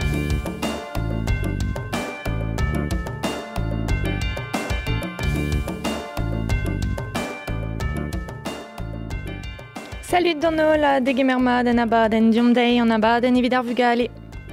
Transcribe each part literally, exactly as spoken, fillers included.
Salut d'anno la degemerma den abaden diomdei an abaden evit ar vugale.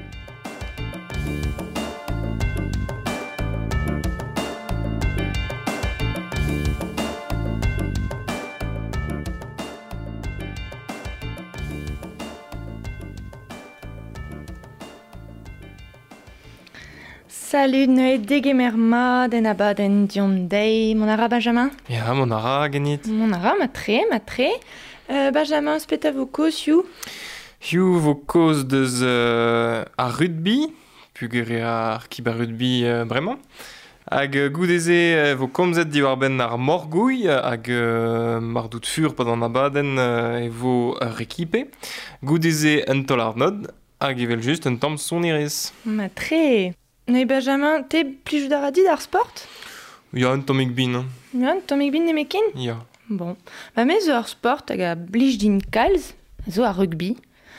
Salut ne degemerma den abaden diomdei, mon ara Benjamin? Ja, mon ara genit. Mon ara, ma tre, ma tre. Euh, Benjamin, spet a vo koz, you? You vo koz deus uh, ar rugby, pugere ar kib ar rugby uh, bremañ. Hag uh, goudeze uh, vo komzet diwar-benn ar morgouy hag uh, mardout fur padan abaden uh, e vo ur ekipe. Goudeze un tol ar nod hag evel just un tamm son irez. Ma tre. Ne Benjamin, te plijou da radid ar sport? Ya, un tammig bin. Ya, tammig bin nemekin? Ya. Bon, ba me zo ar sport hag a blij din kalz, zo a rugby.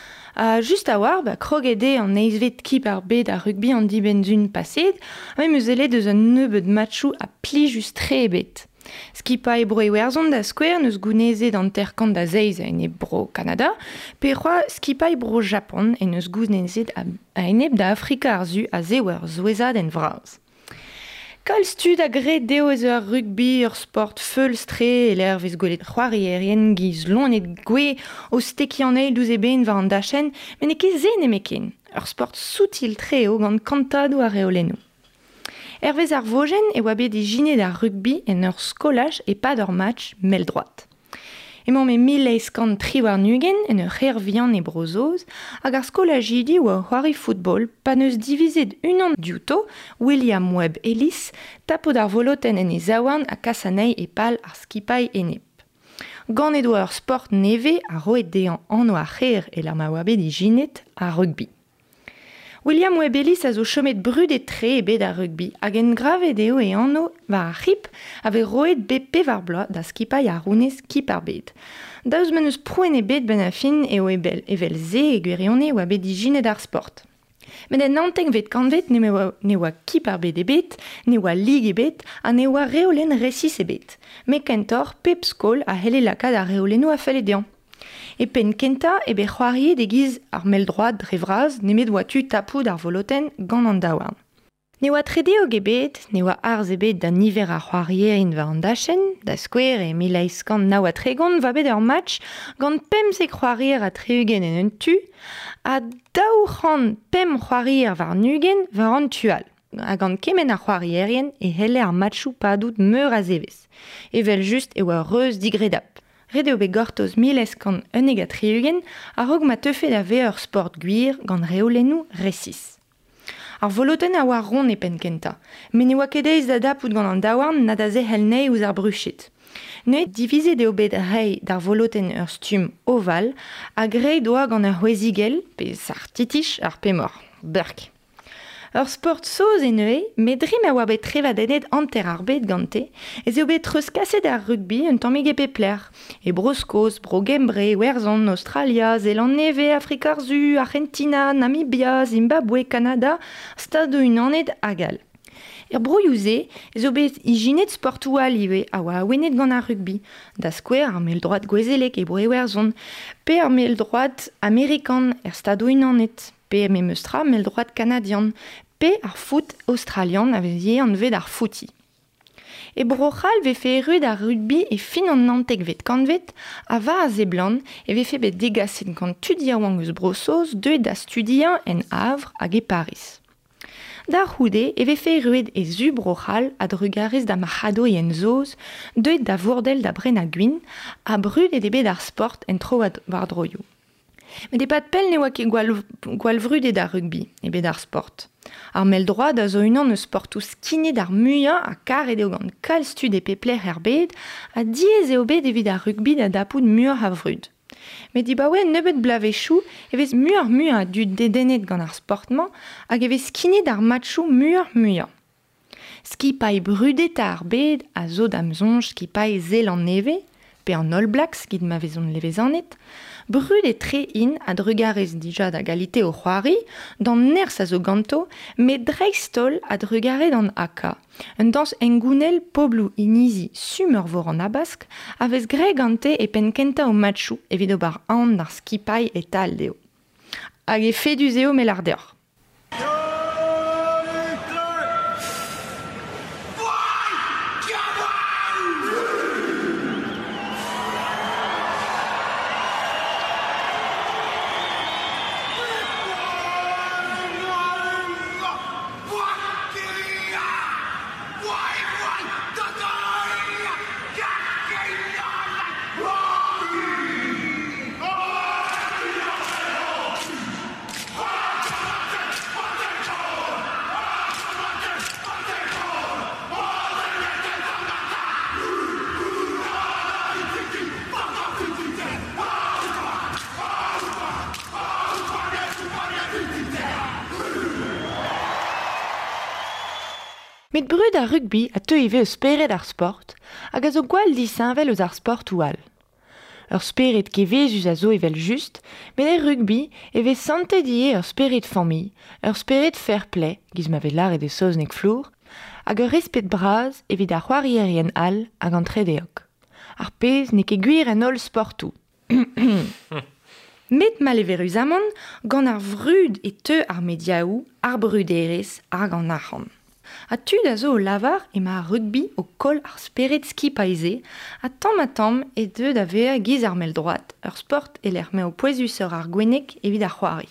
A just a war, ba krogede an eizvet kip ar bet a rugby an dibenzun paset, a me meus ele deus un nebeud matchou a plijus tre ebet. Skipa e bro e werzon da skwer neus gounezet an terkant da zeiz a ene bro Kanada, pe c'hoa skipa e bro Japon e neus gounezet a, a enep da Afrika ar zu a zewer zouezad en vraz. Kal stud a gre deo ez ur rugby ur sport feul stre e l'er vez gwelet c'hoarierien giz lonet gwe o steki an eil douz e ben va an dachen, men e ket zen emeken, ur sport soutil tre o gant kantadou a reolennou. Hervez ar vojen e oa bet e jine da rugby en ur skolaj e pad ur match mel droat. Emañ me mil eiskant tri war nugen en ur c'hervian e brozoz, hag ar skolajidi oa c'hoari football pa neus divizet unan diouto, William Webb Ellis, tapod ar voloten en e zaouarn a kasanei e pal ar skipai enep. Gant edo ur sport neve a roet dean anno a c'her e lar ma oa bet e jinet a rugby. William Webb Ellis a zo chomet brud e tre e bet a rugby, hag en gravet eo e anno va a c'hip ave roet bet pe var bloaz da skipai a rounez kip ar bet. Daouz men eus prouen e bet ben a fin eo ebel evel ze e gwirionne oa bet e jinet ar sport. Men en nanteg vet kanvet ne oa, ne oa kip ar bet e bet, ne oa lig e bet, a ne oa reolen resis e bet. Me kentor pep skol a hele lakad a reolennou a fell e dean. E pen kenta ebe c'hoarie de giz ar mel droad dre vraz nemet oa tu tapout ar voloten gant an daouarn. Ne oa tredeo gebet, ne oa arz ebet da niver ar c'hoarierin va an dachen, da skwer e milaiskan na oa tregont va bet ur match gant pem se c'hoarier a treugen en un tu, a daou c'han pem c'hoarier var nugen va an tual. A gant kemen ar c'hoarierien e hele ar matchou padout meur a zevez. Evel just e oa reus digredap. Rede obe gortoz mileskan uneg a triugen, a rog ma teufet a ve ur sport gwir gant reolennou resis. Ar voloten a war ron e pen kenta, men e oa kedeiz da dapout gant an daouarn na da ze helnei ouz ar bruchet. Ne divize de obet rei d'ar voloten ur stum oval, a grei doa gant ar houezigel, pe sar titich ar pemor, berk. Ur sport soz e neue, medrim a oa bet trevadenet anter ar bet gante, ez eo bet treus kaset ar rugby un tammig e pepler. E broskoz, bro gembre, werzon, Australia, Zeland neve, Afrika ar zu, Argentina, Namibia, Zimbabwe, Kanada, stado unanet agal. Er broioù-se, ez eo bet i jinet sportoual iwe a oa awenet gant ar rugby, da skwer ar mel droad gwezelek e bre werzon, pe ar mel droad amerikan er stado unanet. Pe me meustra mel droad kanadian, pe ar foot australian a vezie an vet ar fouti. E brochal ve fe erud ar rugby e fin an nantek vet kanvet, a va a zeblan e ve fe bet degaset gant tudia oan eus brosoz deuet da studian en Havre hag e Paris. Da roude e ve fe erud e zu brochal a drugarez da marcado e en zoz, deuet da vourdel da bren a gwin, a brud e debet ar sport en tro war droioù. Met e pat pell ne oa ket gwal vrudet ar rugby, e bet ar sport. Ar mel droad a zo unan eus sportoù skinet ar muiañ a karet eo gant kal stud e pepler er bet, a diez eo bet evit ar rugby da dapout muiañ a vrud. Met di baoe nebeut blavechou evez muiañ muiañ a dud dedennet gant ar sportman hag evez skinet ar matchou muiañ muiañ. Skipailh brudet ar bet a zo d'amzonj skipailh Zeland neve, pe an All Blacks, gid ma vezon levez anet, brud e tre in a drugarez dija da galite o c'hoari, d'an ners a zo ganto, met dreistol a drugaret an aka. Un dans engounel poblou inizi sumer vor an abask, a vez gre gante e penkenta o matchou evit o bar an nar skipai e tal deo. Hag e fedus eo melardeur. Met brud a rugby a teuive eus speret ar sport, hag a zo gwall disanvel eus ar sport oual. Ur speret kevezus a zo evel just, met e rugby eve santet ie ur speret familh, ur speret fair play, giz ma vel lare de soznek flour, hag ur respet braz evit ar c'hoarierien all hag an tredeok. Ar pez ne ket gwir en ol sportou. Met ma leverus amon gant ar vrud e teu ar mediaou, ar bruderez hag an arc'han. A tud a zo o lavar ema a rugby o kol ar speret ski paize, a tamm a tamm e deud a vea giz ar mel droat, ur sport e l'er me o poezus ur ar gwenek evit ar c'hoari.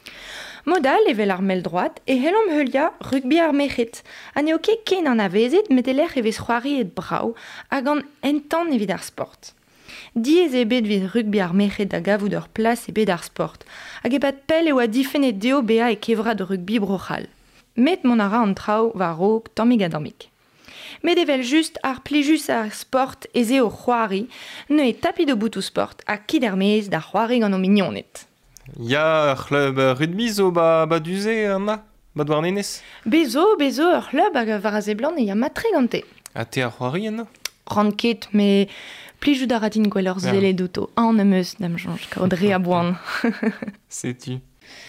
Modal evel ar mel droat e helom heulia rugby ar mechet, a neo ket ken an avezet met e l'er evez c'hoari et brau hag an entan evit ar sport. Diez e bet vid rugby ar mechet da gavout ur plas e bet ar sport, hag e bat pel eo a difennet deo bea e kevra de rugby brochal. Met mon ara an trao va rog tammig a dammig. Met evel just ar plijus ar sport eze o c'hoari, ne e tapid o boutou sport a kid er mez da c'hoari gant o mignonnet. Ya ur club rugby zo ba, ba duze an na, ba dwar nenez? Bezo, bezo ur club hag war a zeblant e ya matre gante. A te ar c'hoari en na? Ranket, me plijou da radin gwell ur zele douto. An em eus, dam jonj, kaod re a boan. Setu.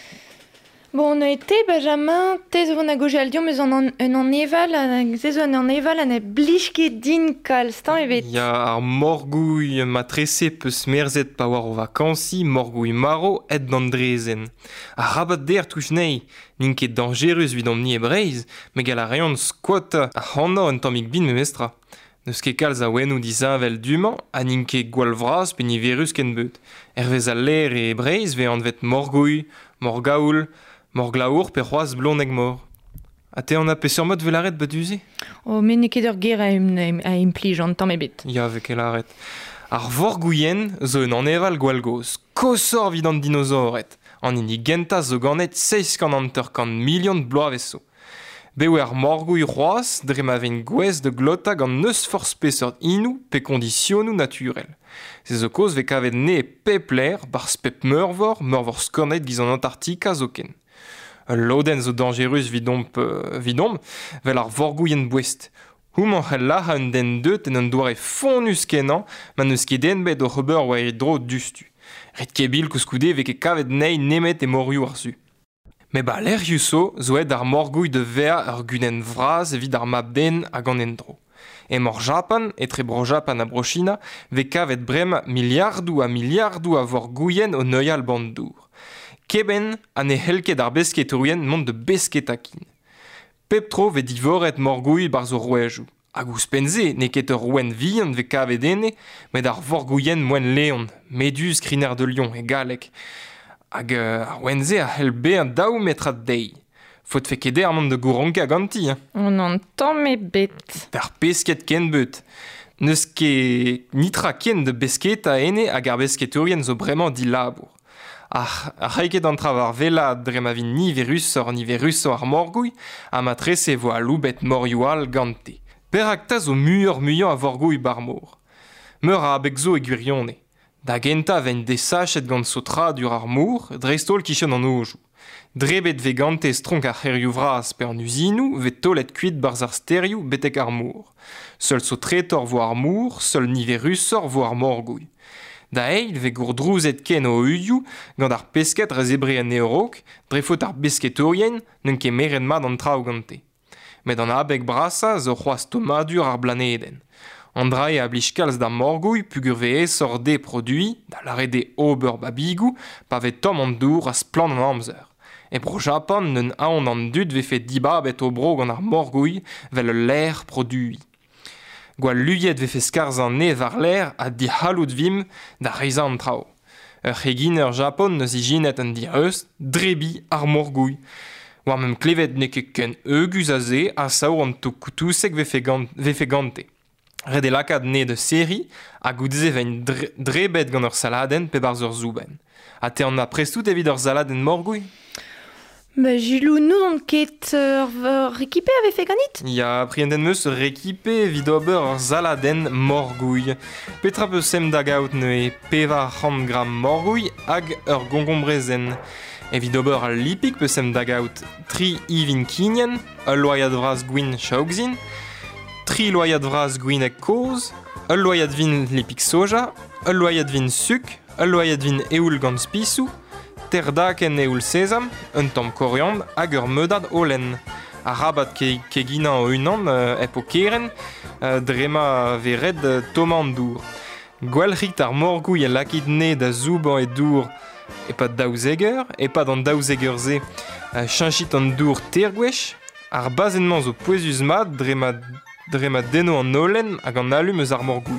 Bon, on a été, Benjamin, te zo vont a goje al diom eus an an, un an eval, te zo an an eval an e blij din kal, stan evet. Ya ar morgouy matrese peus merzet pa war o vakansi, morgouy maro et d'andrezen. A rabat der touch nei, nin ket dangerus vid omni e breiz, me gal a reont squat a c'hanno un tammig bin me mestra. Neus ket kalz a wennou disanvel duman, a nin ket gwall vras pe ni verus ken beut. Ervez a ler e breiz ve an vet morgouy, morgaoul, morglaour pe c'hoaz blon eg mor. A te an a pe surmot velaret bet duze? O, men ne ket ur ger a im, a im plij an tamm ebet. Ya, ve ket laret. Ar vorgouien zo un an eval gwall goz. Kosor vid an dinozoret. An ini gentaz zo ganet seiz kan an teur kan milion bloavezo. Bewe ar morgouy c'hoaz dre ma ven gwez de glota gant neus force peseurt inou pe kondisionou naturel. Se zo koz ve kavet ne pep ler bar spep meurvor, meurvor skornet giz an Antartika zo ken. Loden zo dangerus vidomp, euh, vidom, vel ar vorgouien bouest. Houman c'hell la ha un den deut en un doare fonus kenan, ma neus ket den bet o c'heber oa e dro dustu. Ret kebil kouskoude ve ket kavet nei nemet e morioù ar zu. Me ba l'er yuso zo ed ar morgouy de ver ur gunen vraz evit ar map den hag an endro. E mor Japan, etre bro Japan a bro China, ve kavet brema miliardou a miliardou a vorgouien o neuial bandour. Keben an e helket ar besket urien mont de besketakin. Pep tro ve divoret morgouy bar zo rouejou. Hag ouspenze, ne ket ur rouen vihan ve kavet ene, met ar vorgouien moen leon, medus kriner de lion e galek. Hag uh, ar wenze a hel be an daou metrat dei. Fot fe ket er mont de gouronke a ganti. Hein. On an tamm ebet. Per pesket ken beut. Neus ket nitra ken de besket a ene hag ar besket urien zo bremañ di labour. Ar c'haiket an trav ar velad dre ma vin ni verusor ni verusor ar morgouy, a ma trese vo a loubet morioal gante. Per ak ta zo muior muian a vorgouy barmour. Meur a abek zo e gwirionne. Da genta ven de sachet gant so tra dur ar mour, dreistol kichen an ojou. Drebet ve gante stronk ar c'herioù vras pe an usinou, ve tolet kuit barz ar sterioù betek ar mour. Seul so tretor vo ar mour, seul niverusor vo ar morgouy. Da eil ve gourdrouzet ken o udioù gant ar pesket rez ebre an eorok, drefot ar besketorien, n'en ket meret mat an traoù gante. Met an abeg brasa zo c'hoaz tomadur ar blaneden. An drae a blij kalz da morgouy pugur ve esor de produi, da lare de ober babigou, pa ve tom an dour a splan an amzer. E bro Japan n'en aon an dud ve fe dibabet o bro gant ar morgouy vel le l'air produi. Gwal luyet ve fe skarz an ne var l'air a di halout vim da reiza an trao. Ur c'hegin ur Japon neus i jinet an di eus, drebi ar morgouy. War mem klevet ne ket ken euguz a ze a saour an to koutousek ve fe, gant, ve fe gante. Red e lakad ne de seri a goudze vein dre, drebet gant ur saladen pe barz ur zouben. A te an a prestout evit ur saladen morgouy? Ba jilou nou an ket ur uh, rekipe ave fe ganit? Ya priendenn meus ur rekipe vid ober ur saladen morgouy. Petra peus sem da gaout ne e peva c'hant gram morgouy hag ur gongombrezen. Evit ober al lipik peus sem da gaout tri ivin kinien, ul loyad vras gwin chaougzin, tri loyad vras gwin ek koz, ul loyad vin lipik soja, ul loyad vin suk, ul loyad vin eoul gant spisou, ter daken eoul sesam, un tamm koriand hag ur meudad holen. A rabat ke, ke gina o unan uh, ep o keren, uh, drema ve red uh, toman dour. Gwellrit ar morgouy a lakit ne da zouban e dour e pa daouzeger, e pa d'an daouzeger ze uh, chanchit an dour tergwech, ar bazenman zo poezus mat drema, drema deno an holen hag an alum eus ar morgouy.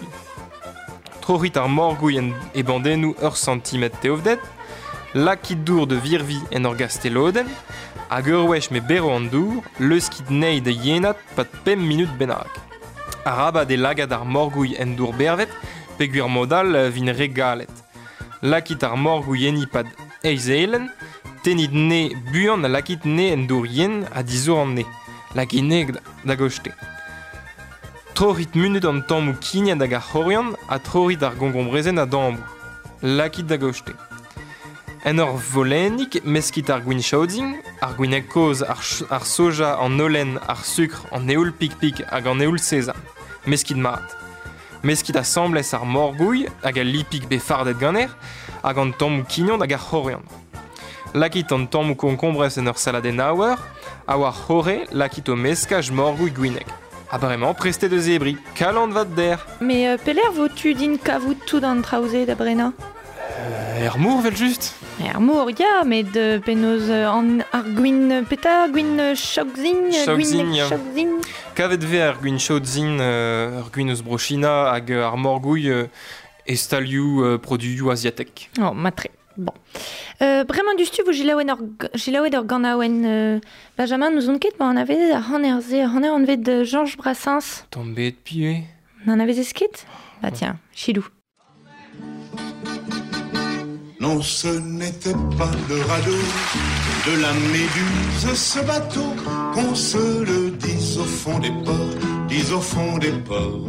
Trorit ar morgouy en e bandenou ur centimet teovdet, lakit dour de virvi en ur gasteloden, hag ur wech me bero an dour, leus kit nei de yenat pat pem minut bennak. A rabat e lagad ar morgouy en dour bervet, peguer modal vin regalet. Lakit ar morgouy eni pad eizelen, tenit ne buan a lakit ne en dour yen a dizour an ne. Lakit ne da gochte. Trorit munut an tammou kinien da gar c'horian, a trorit ar gongombrezen a dambou. Lakit da gochte. En ur volennik, meskit ar gwin chaodzing, ar gwin ek koz, ar, ar soja, an holen, ar sukr, an eoul pik-pik hag an eoul sesam. Meskit mat. Meskit assemblez ar morgouy hag a lipik be fardet ganer hag an tammou kignon hag ar c'horian. Lakit an tammou konkombrez en ur saladen aouer, a war c'hore lakit o meskaj morgouy gwinek. A bremañ preste de zebri, kalant vat der. Me uh, peler vo-tu din kavout tout an traouzet da brena? Euh, er mour vel just? Er mour, ya, met uh, penoz uh, an ar gwin peta, gwin uh, chokzin, Chokzin, ya. chokzin. Kavet ve ar gwin chaodzin, uh, ar gwin eus brochina hag uh, ar morgouy uh, estalioù uh, produioù asiatek. Oh, matre. Bon. Euh, bremañ du stu vo jilaouet ur, jilaouet ur gant aouen euh, Benjamin nous on ket, ba an avait ar c'han er ze, ar c'han er an vet de Georges Brassens. Tombet pied. N'en avez esket? Bah tiens, chilou. Non, ce n'était pas le radeau de la Méduse, ce bateau, qu'on se le dise au fond des ports, dise au fond des ports.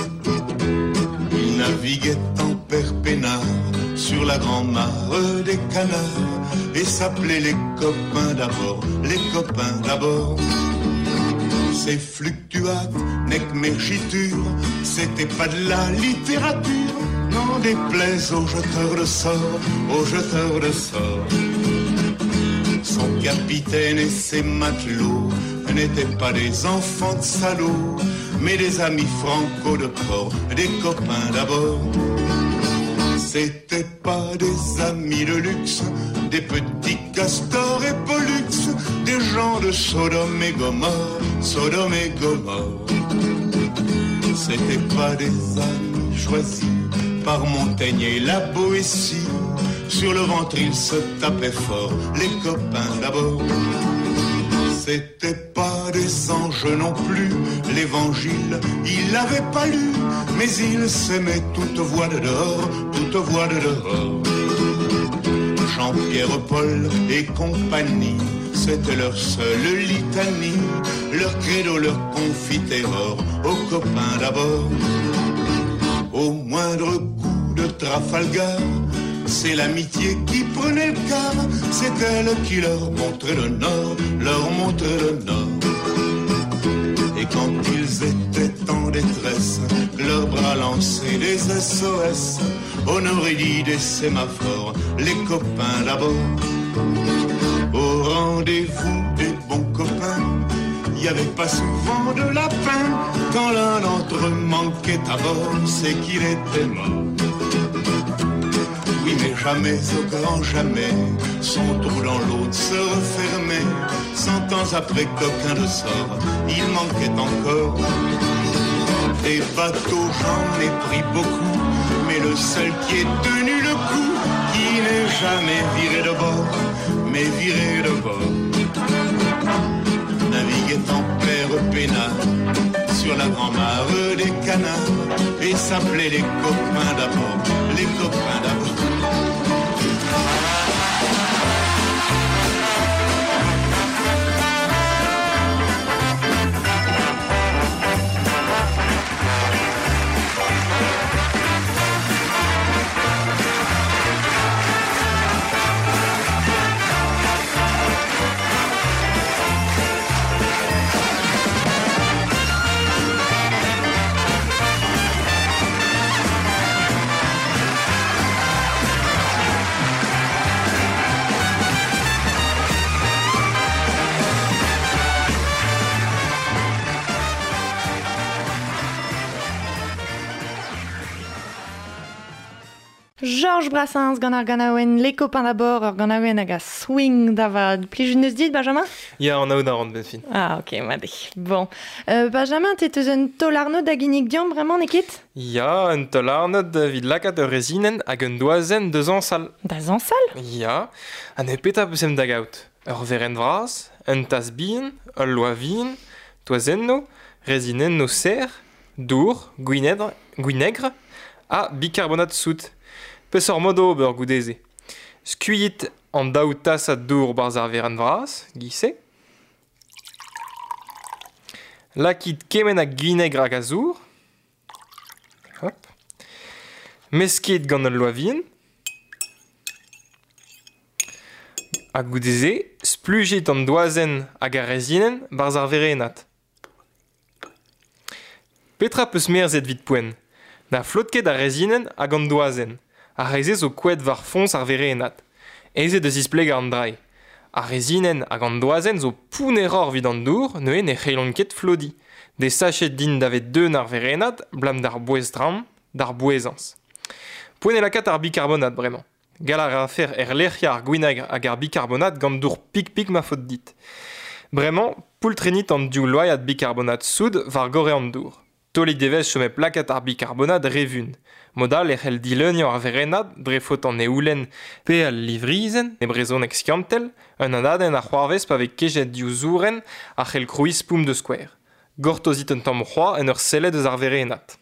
Il naviguait en perpénard sur la grand-mare des canards et s'appelait les copains d'abord, les copains d'abord. Ces fluctuates, nec mergiture, c'était pas de la littérature. N'en déplaise aux jeteurs de sorts, aux jeteurs de sorts. Son capitaine et ses matelots n'étaient pas des enfants de salauds, mais des amis franco de port, des copains d'abord. C'étaient pas des amis de luxe, des petits castors et pollux, des gens de Sodome et Gomorre, Sodome et Gomorre. C'étaient pas des amis choisis par Montaigne et la Boétie. Sur le ventre ils se tapaient fort, les copains d'abord. C'étaient pas des anges non plus, l'évangile ils l'avaient pas lu, mais ils s'aimaient toute voix de dehors, toute voix de dehors. Jean-Pierre, Paul et compagnie, c'était leur seule litanie, leur credo, leur confiterore, aux copains d'abord. Au moindre coup de Trafalgar, c'est l'amitié qui prenait le quart. C'est elle qui leur montrait le nord, leur montrait le nord. Et quand ils étaient en détresse, leurs bras lançaient des S O S, on aurait dit des sémaphores, les copains d'abord. Au rendez-vous des bons copains, il y avait pas souvent de lapin. Quand l'un d'entre eux manquait à bord, c'est qu'il était mort. Oui, mais jamais, au grand jamais, son trou dans l'autre se refermait. Cent ans après qu'aucun de sort, il manquait encore. Des bateaux, j'en ai pris beaucoup, mais le seul qui ait tenu le coup, qui n'est jamais viré de bord, mais viré de bord, naviguait en père peinard sur la grand-mare des canards et s'appelait les copains d'abord, les copains d'abord. Georges Brassens gant ar ganaouen les copains d'abord ar ganaouen hag a swing d'avad. Plijus neus dit, Benjamin? Ya, an aout a rand ben fin. Ah, ok, made. Bon. Euh, Benjamin, t'es eus un tolarno da ginig diom, bremañ, nekit? Ya, un tolarnod vid lakat ur rezinen hag un doazen deus ansal. Da zansal? Ya, an e peta peusem da gaout. Ur veren vras, un tas bien, ul loa vin, toazenno, rezinenno ser, dour, gwinedre, gwinegre, a bicarbonate sout. Peus ur modo ober goudeze. Skuit an daout tasat dour barz ar veren vras, gise. Lakit kemen a gwinegre hag azour. Hop. Mesket gant ul loa vin. A goudeze, splujit an doazen hag a rezinen barz ar verenat. Petra peus merzet vid poen. Na flotket a rezinen hag an doazen. A reze zo kouet var fons ar verenat. Eze deus ispleg an drai. A rezinen hag an doazen zo poun error vid an dour, neue ne c'helon ket flodi. De sachet din davet deun ar verenat, blam d'ar bouez dram, d'ar bouezans. Poen e lakat ar bicarbonat bremañ. Gal ar afer er lerc'hia ar gwinegr hag ar bicarbonat gant dour pik-pik ma faute dit. Bremañ, poul trenit an diou loyat bicarbonat soud var gore an dour. Tolik devez chome plakat ar bicarbonat revun. Modal e c'hell dileuniañ ar verenat dre faot an eulen pe al livrizen, ne brezonek skiantel, un anaden ar c'hoarvez pa vez kejet diou zouren a c'hell krouiz poum de skouer. Gortozit un tamm c'hoar en ur sellet eus ar verenat.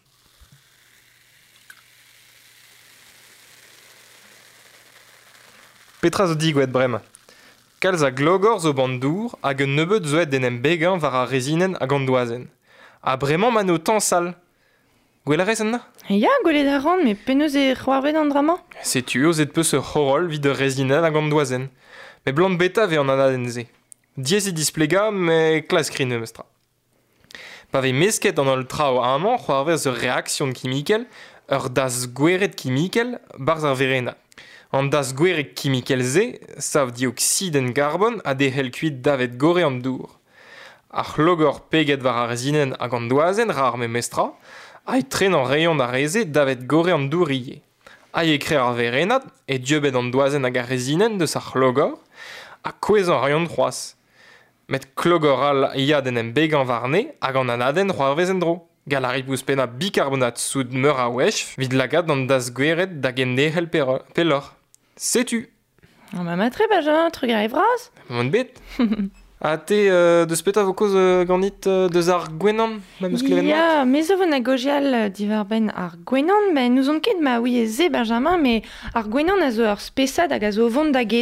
Petra zo digouet bremañ. Kalz a glogor zo bandour hag un nebeut zo et denem begañ var ar rezinen hag an doazen. A bremañ mano tañsal. Gwell a rez an na? Ya, gwelet a ran, me penaos e c'hoarvet an dramañ? Setu o zet peus ur c'horol vid ur rezinen hag an doazen. Me blant beta ve an anaden ze. Diez e displega, me klas krin eus tra. Pa ve mesket an ol tra o amañ c'hoarvez ur reaksion kimikel, ur das gweret kimikel, barz ar verenat. An das gweret kimikel ze, sav dioxide en carbon a de c'hell kuit davet gore an dour. Ar c'hlogor peget var ar rezinen hag an doazen rar me mestra, a e tren an rayon da reze davet gore an dour ie. A e kre ar verenat e diebet an doazen hag ar rezinen deus ar c'hlogor, a kouez an rayon c'hoaz. Met klogor al ia denem began varne hag an anaden c'hoarvez en dro. Gal a ripous pena bicarbonat soud meur a wech vid lagat an das gweret da gendehel pelor. Setu. An ma matre, Benjamin, trug a evraz? Mon bet. A te euh, deus peta vo koz euh, ganit euh, deus ar gwenan, ma meus klevet mat? Ya, mezo vo na gojial divar ben ar gwenan, ben nous on ket ma oui e ze, Benjamin, me ar gwenan a zo ur spesad hag a zo vont da get.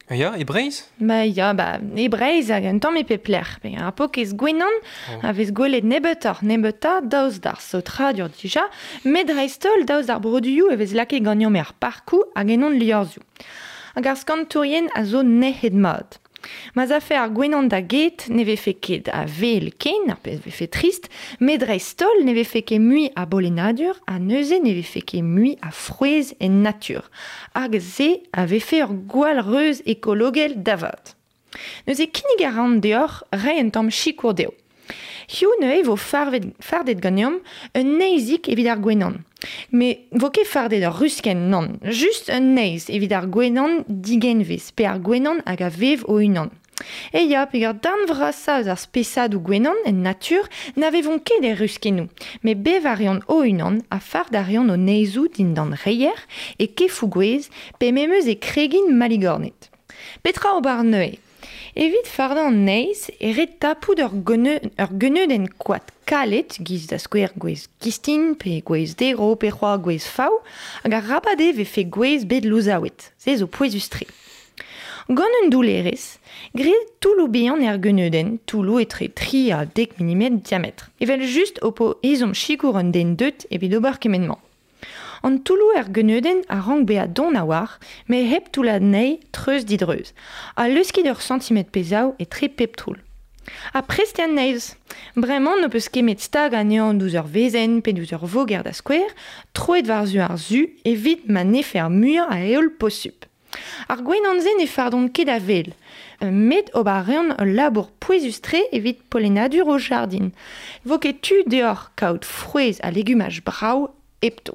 Ya, e Breiz? Ba ya, ba, e Breiz hag un tamm e pepler. Pe ar pokez gwenan, Oh. a vez gwelet nebet ar nebet a daouz d'ar sotradur dija, met dreistol daouz d'ar brodioù e vez lake gagnam er parkou hag enon liorzioù. Hag ar skantourien a zo nehet mod. Ma zafe ar gwenan da get ne ve ket a vel ken, ar pez ve trist, met dreistol ne ve ket mui a bolenadur, a neuze ne ve ket mui a frouez en natur. Hag ze a ve ur gwall reuz ekologel davad. Neuze kinnig a ran deoc'h re un tamm chikour deo. Hiou ne vo farvet, fardet gagnam un neizik evit ar gwenan. Me vo ket fardet ur rusken non, just un neiz evit ar gwenan digenvez, pe ar gwenan hag a vev o unan. E ya, pe ur dan vrasa eus ar spesad ou gwenan en natur, na vevon ket e ruskenou, me bev arian o unan a fard arian o neizou din dan reier e kefou gwez, pe memeus e kregin maligornet. Petra o bar neue. Evit fardan neiz e ret tapout ur geneu den koad kalet, giz da skouer gwez kistin, pe gwez dero, pe c'hoa gwez fao, hag ar rabade ve fe gwez bet louzaouet, se zo pouezus-tre. Gant un doulerez, gret toulou bean er geneudenn, toulou etre tri a dek milimetre diamètre. Evel just opo ezom chikour un den deut evit ober kemenman. An toulou er geneudenn a rank be a don a war, me hep toulad nei treuz didreuz. A leuskit ur centimet pezaou e tre pep troul. A prestian neiz. Bremañ no peus kemet stag a nean douz ur vezen pe douz ur voger da skouer, troet war zu ar zu evit ma nefer muiañ a eol posup. Ar gwenanzen e fardon ket a vel. Met ober reon ul labour pouezus-tre evit polenadur o jardin. Vo ket tu deoc'h kaout frouez a legumaj brav epto.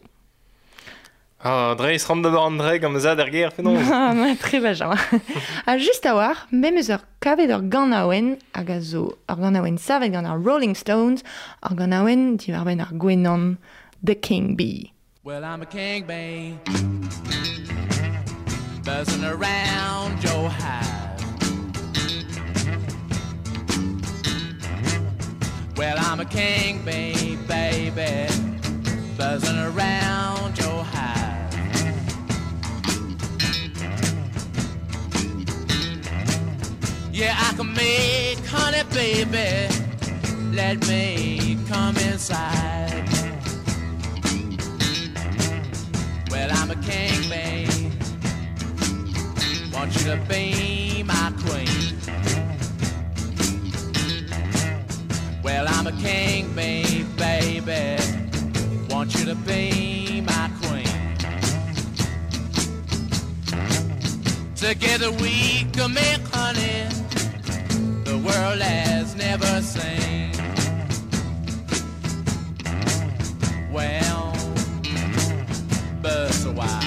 Ah, Dreiz ran da an dreg am zad er ger fenoz. Ah, ma tre bajan. A just a war, mem eus ur kavet ur gant aouen, hag a zo ur gant aouen savet gant ar Rolling Stones, ur gant aouen diwar ben ar gwenan The King Bee. Well, I'm a king bee, buzzing around your hive. Well, I'm a king bee, baby, buzzing around your hive. Yeah, I can make honey, baby, let me come inside. Well, I'm a king bee, want you to be my queen. Well, I'm a king bee, baby, want you to be my queen. Together we can make honey the world has never seen. Well, buzz a while.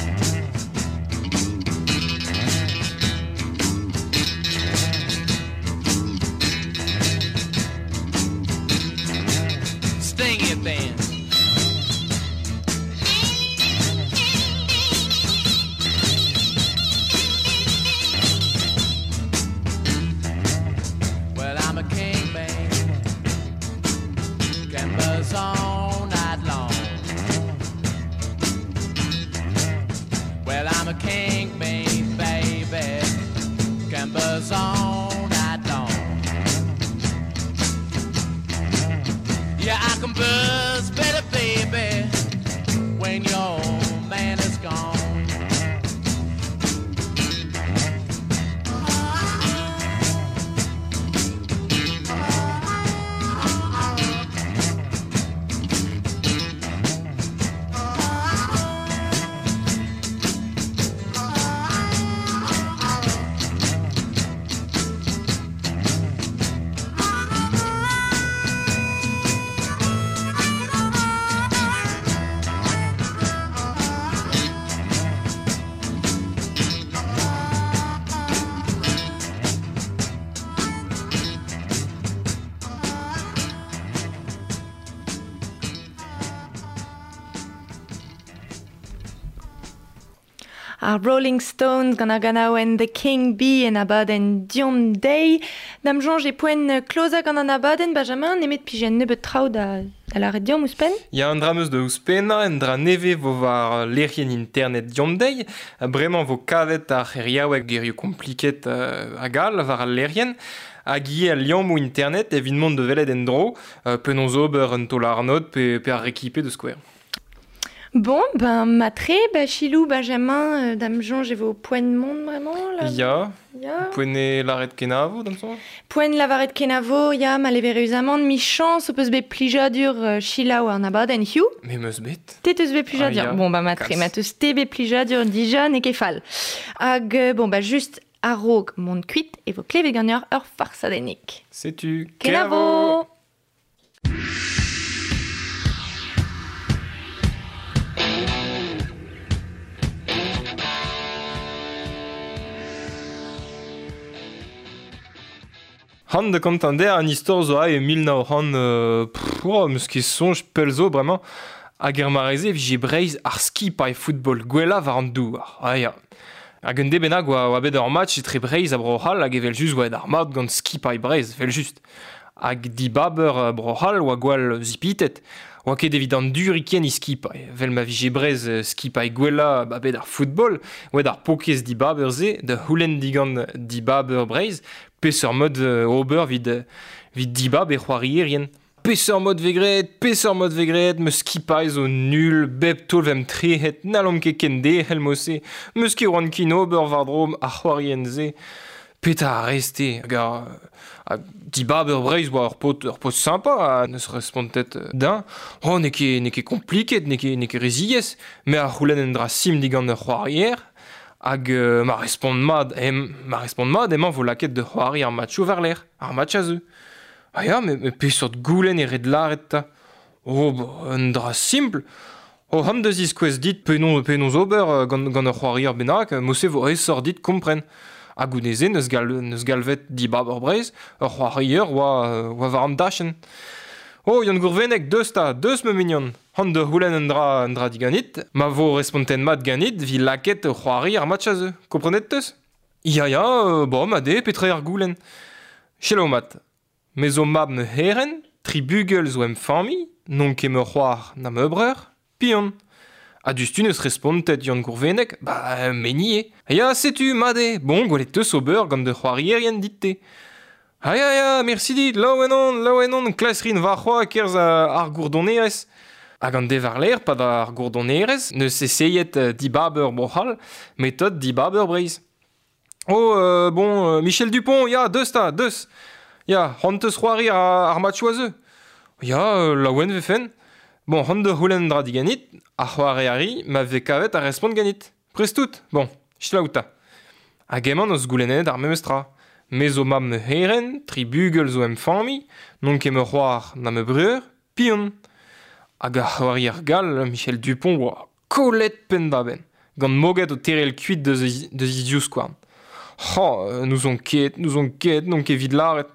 Sting it then. Well, I'm a king, babe, can buzz all night long. Well, I'm a king, babe, baby, can buzz all night long. Yeah, I can buzz better, baby, when your man is gone. Ar Rolling Stones gant ar ganaouen The King Bee en abadenn Dion Day. Dam jonge e poen kloza gant an abadenn, Benjamin, nemet pijen nebeut traoù da, da da la red diom ouspen? Ya un drameus de ouspenna, en dra neve vo var lerien internet diomdei, bremañ vo kavet ar c'heriaoueg gerio kompliket uh, a gal var al lerien, hag ie al liammoù internet evidemment de velet en dro, uh, penons ober un tol arnod pe, pe ar rekipe de skouer. Bon, ben, matre, bah, Chilou, Benjamin, euh, Dame Jean, j'ai vos points de monde, vraiment, là? Ya, Ya. poene laret kenavo, dam so? Poen lavaret kenavo, ya, ma leverus amant, mi chance, peus be plijadur euh, Chila ou an abaden hiu. Me meus bet. Te teus be plijadur. Ah, ya. Bon, bah, matre, Kas. ma teus te be plijadur dijon e kefal. Hag, euh, bon, bah, just a rog mont kuit e vo kleve gagneur ur farsadenik. Setu. Kenavo! Han de kantander an istor zo a e mil nao han, euh, pff, oh, meus ket sonj pel zo bremañ, hag er mareze vije breiz ar ski pa e football gwella war an douar. Ah ya. Hag un debenag oa, oa bet ur match etre breiz a brohal hag evel just oa ar mat gant ski pa e breiz, vel just. Hag di baber a brohal oa gwall zipitet, oa ket evit an dur ikien i ski pa. Vel ma vije breiz euh, ski pa e gwella ba bet ar football, oa ar pokez di baber ze, de houlen digan di baber breiz, peseur mod euh, ober vid, euh, vid diba be c'hoarierien. Peseur mod vegret, peseur mod vegret, meus skipaiz o nul, bep tol vem trehet, nalom ket kende, helmose, meus ket oan kin ober vardrom a c'hoarien ze. Peta a reste, hag ar hag diba ber breiz oa ur pot, ur pot sympa, a neus respontet euh, d'un. Oh, ne ket, ne ket kompliket, ne ket, ne ket reziez, me a c'houlen en dra sim digan ur c'hoarier, hag euh, ma respond mad, em, ma respond mad emañ vo laket de c'hoari ar match over l'air, ar match a zeu. Ah ya, me, me pe sort goulen e red laret ta. Oh, bah, un dra simple. Oh, ham deus iskouez dit penon, penon ober euh, gant, gant ur c'hoari ar bennak, mose vo esor dit kompren. A gouneze neus, gal, neus galvet di baber breiz, ur c'hoarier oa, euh, oa var am dachen. Oh, yon gourvenek deus ta, deus me mignon. Han de houlen un dra, un dra diganit, ma vo responten mat ganit vi laket c'hoari ar match a zeu. Komprenet teus? Ya ya, euh, bon, ma de, petre ar goulen. Chelo mat. Me zo mab me heren, tri bugel zo em fami, non ket me c'hoar na me breur, pion. A dust uneus respontet yon gourvenek, ba, menie. Ya, setu, ma de, bon, gwelet teus ober gant de c'hoarierien dit te. Ah ya ya, merci dit, lao en on, lao en on, klasrin va c'hoa kerz ar gourdonerez. Hag an devar l'air, pa da ar gourdonerez, neus eseiet uh, di baber brohal, metod di baber breiz. Oh, euh, bon, euh, Michel Dupont, ya, deus ta, deus. Ya, hant eus c'hoari ar, ar match oazeu. Ya, euh, laouen ve fen. Bon, hant de houlen dra diganit, ar c'hoareari, ma ve kavet a respond ganit. Prestout, bon, chlaouta. Hag emañ eus goulenet ar memestra. Me zo mab me heren, tri bugel zo em fami, non ket me c'hoar na me breur, pion. Hag a c'hoari ar gal, Michel Dupont, oa kolet pen da ben, gant moget o terel kuit de zizioù skouarn. Oh, euh, nous on ket, nous on ket, non ket vid laret.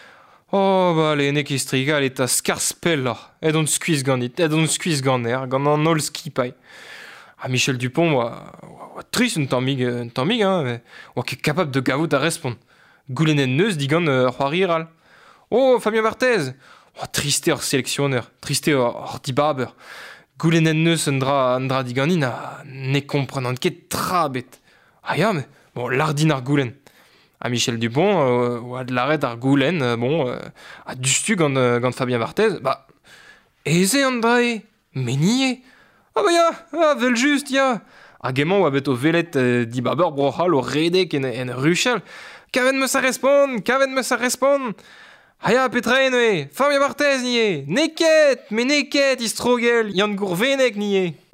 Oh, ba, le ne ket strigal et a skars pel la, ed on skuiz ganit, ed on skuiz ganer, gant an ol skipai. Ah, Michel Dupont, oa, oa, oa tris un tammig, un tammig, hein, oa ket kapab de gavout a respond. Goulenet neus digan ur c'hoari eral. Oh, Fabien Barthez! Oh, triste ur sélectionneur, triste ur, ur dibaber. Goulenet neus un dra, un dra diganin a ne komprenant ket tra bet. Ah ya, mais bon, lardin ar goulen. A Michel Dupont, euh, oa de l'arret ar goulen, euh, bon, euh, a dustu gant, euh, gant Fabien Barthez, bah, eze an dra e, menie. Ah bah ya, ah, vel just, ya. Hag emañ oa bet o velet euh, dibaber brohal o redek en, en ruchal. Kavet meus a respond, kavet meus a respond. Haya, petra eno e, Fabien Barthez nie, neket, me neket, istrogel, yann gourvenek nie.